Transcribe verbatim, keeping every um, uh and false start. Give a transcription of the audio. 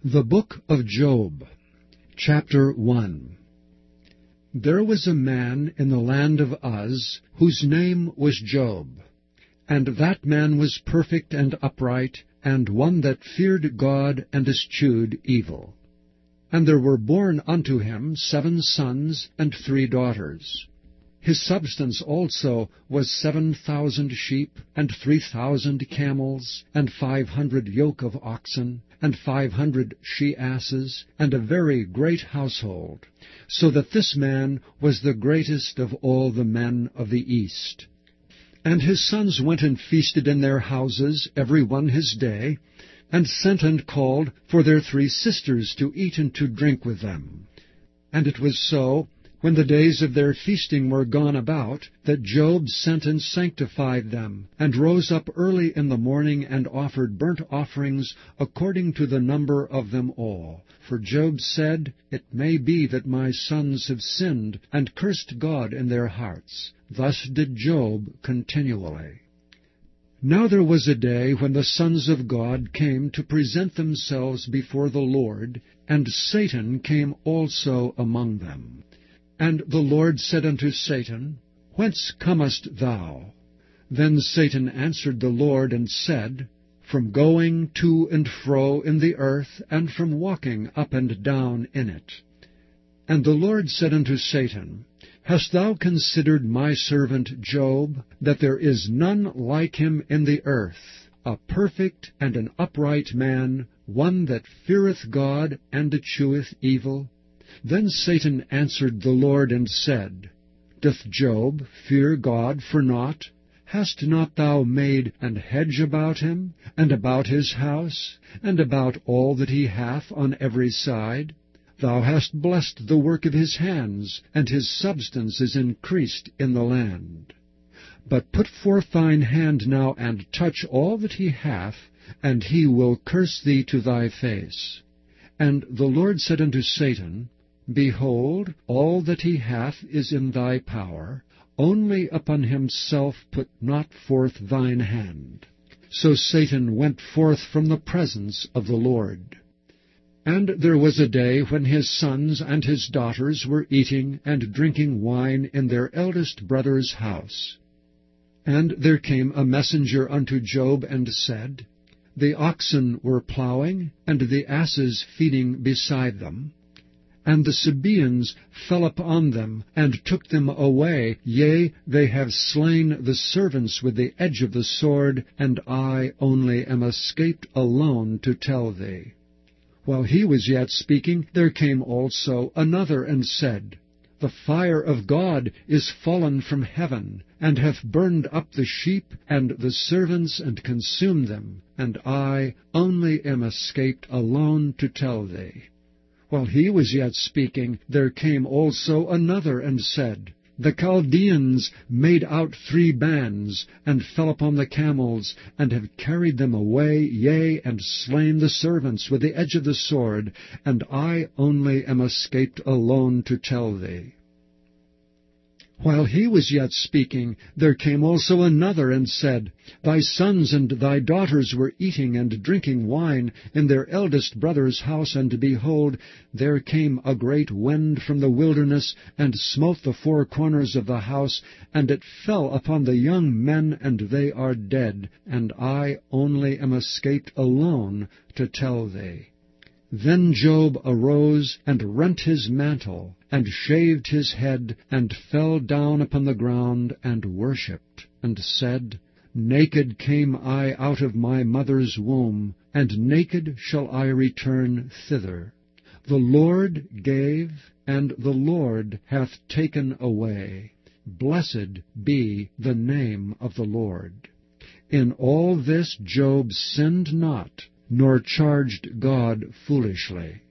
The Book of Job, Chapter one. There was a man in the land of Uz, whose name was Job. And that man was perfect and upright, and one that feared God and eschewed evil. And there were born unto him seven sons and three daughters. His substance also was seven thousand sheep, and three thousand camels, and five hundred yoke of oxen, and five hundred she-asses, and a very great household, so that this man was the greatest of all the men of the east. And his sons went and feasted in their houses, every one his day, and sent and called for their three sisters to eat and to drink with them. And it was so, when the days of their feasting were gone about, that Job sent and sanctified them, and rose up early in the morning, and offered burnt offerings according to the number of them all. For Job said, It may be that my sons have sinned, and cursed God in their hearts. Thus did Job continually. Now there was a day when the sons of God came to present themselves before the Lord, and Satan came also among them. And the Lord said unto Satan, Whence comest thou? Then Satan answered the Lord, and said, From going to and fro in the earth, and from walking up and down in it. And the Lord said unto Satan, Hast thou considered my servant Job, that there is none like him in the earth, a perfect and an upright man, one that feareth God and escheweth evil? Then Satan answered the Lord, and said, Doth Job fear God for naught? Hast not thou made an hedge about him, and about his house, and about all that he hath on every side? Thou hast blessed the work of his hands, and his substance is increased in the land. But put forth thine hand now, and touch all that he hath, and he will curse thee to thy face. And the Lord said unto Satan, Behold, all that he hath is in thy power, only upon himself put not forth thine hand. So Satan went forth from the presence of the Lord. And there was a day when his sons and his daughters were eating and drinking wine in their eldest brother's house. And there came a messenger unto Job, and said, The oxen were plowing, and the asses feeding beside them. And the Sabaeans fell upon them, and took them away. Yea, they have slain the servants with the edge of the sword, and I only am escaped alone to tell thee. While he was yet speaking, there came also another, and said, The fire of God is fallen from heaven, and hath burned up the sheep and the servants, and consumed them, and I only am escaped alone to tell thee. While he was yet speaking, there came also another, and said, The Chaldeans made out three bands, and fell upon the camels, and have carried them away, yea, and slain the servants with the edge of the sword, and I only am escaped alone to tell thee. While he was yet speaking, there came also another, and said, Thy sons and thy daughters were eating and drinking wine in their eldest brother's house, and behold, there came a great wind from the wilderness, and smote the four corners of the house, and it fell upon the young men, and they are dead, and I only am escaped alone to tell thee. Then Job arose, and rent his mantle, and shaved his head, and fell down upon the ground, and worshipped, and said, Naked came I out of my mother's womb, and naked shall I return thither. The Lord gave, and the Lord hath taken away. Blessed be the name of the Lord. In all this Job sinned not, nor charged God foolishly.